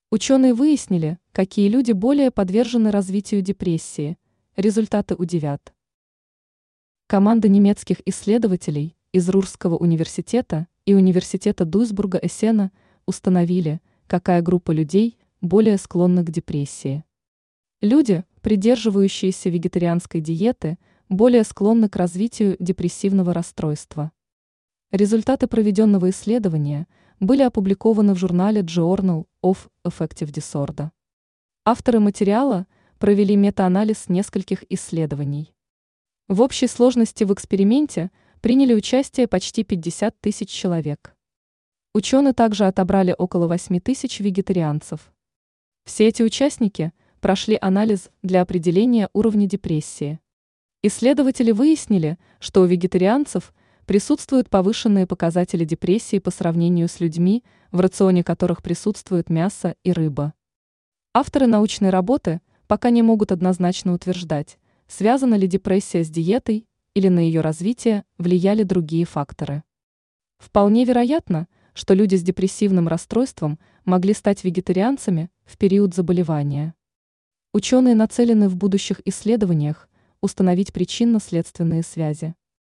Ученые выяснили, какие люди более подвержены развитию депрессии. Результаты удивят. Команда немецких исследователей из Рурского университета и университета Дуйсбурга-Эссена установили, какая группа людей более склонна к депрессии. Люди, придерживающиеся вегетарианской диеты, более склонны к развитию депрессивного расстройства. Результаты проведенного исследования были опубликованы в журнале Journal of Affective Disorder. Авторы материала провели метаанализ нескольких исследований. В общей сложности в эксперименте приняли участие почти 50 тысяч человек. Ученые также отобрали около 8 тысяч вегетарианцев. Все эти участники прошли анализ для определения уровня депрессии. Исследователи выяснили, что у вегетарианцев присутствуют повышенные показатели депрессии по сравнению с людьми, в рационе которых присутствует мясо и рыба. Авторы научной работы пока не могут однозначно утверждать, связана ли депрессия с диетой или на ее развитие влияли другие факторы. Вполне вероятно, что люди с депрессивным расстройством могли стать вегетарианцами в период заболевания. Ученые нацелены в будущих исследованиях установить причинно-следственные связи.